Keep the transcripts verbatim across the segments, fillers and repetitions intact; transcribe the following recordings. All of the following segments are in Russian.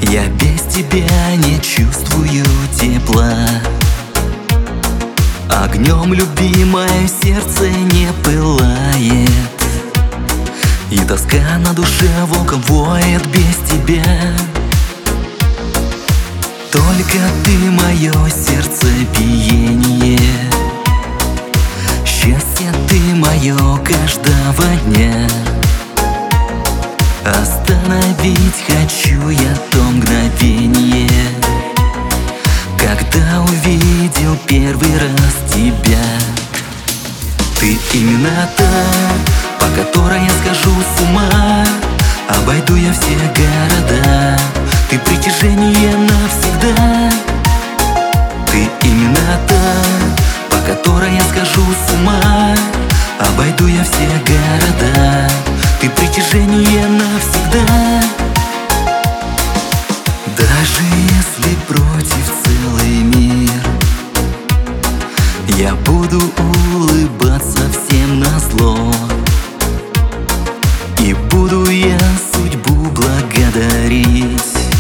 Я без тебя не чувствую тепла. Огнем любви мое сердце не пылает, и тоска на душе волком воет без тебя. Только ты мое сердцебиение, счастье ты мое каждого дня. Остановить хочу я то мгновение, когда увидел первый раз тебя. Ты именно та, по которой я схожу с ума. Обойду я все города, ты притяжение навсегда. Ты именно та, по которой я схожу с ума. Обойду я все города, ты притяжение навсегда. Даже если против целый мир, я буду улыбаться всем назло. И буду я судьбу благодарить,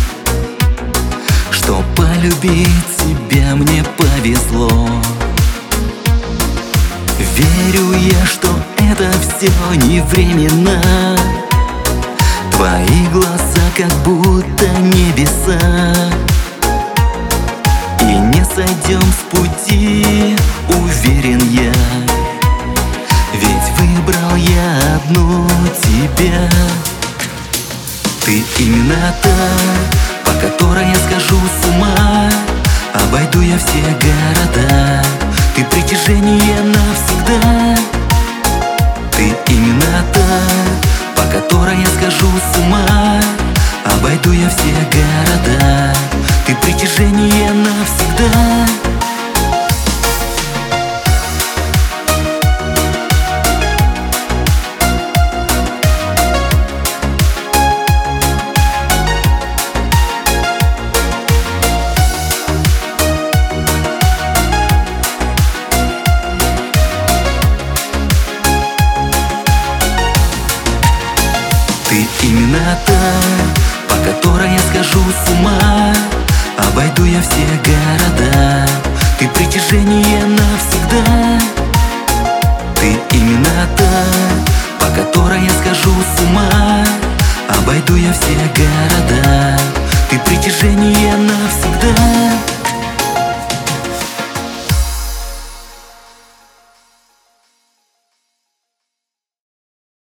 что полюбить тебя мне повезло. Верю я, что это все не временно. Твои глаза как будто небеса, и не сойдем с пути, уверен я. Ведь выбрал я одну тебя. Ты именно та, по которой я схожу с ума. Обойду я все города, ты притяжение навсегда. Ты именно та, по которой я схожу с ума. Обойду я все города, ты притяжение навсегда. Ты именно та, по которой я схожу с ума. Обойду я все города, ты притяжение навсегда. Ты именно та, по которой я схожу с ума. Обойду я все города, ты притяжение навсегда.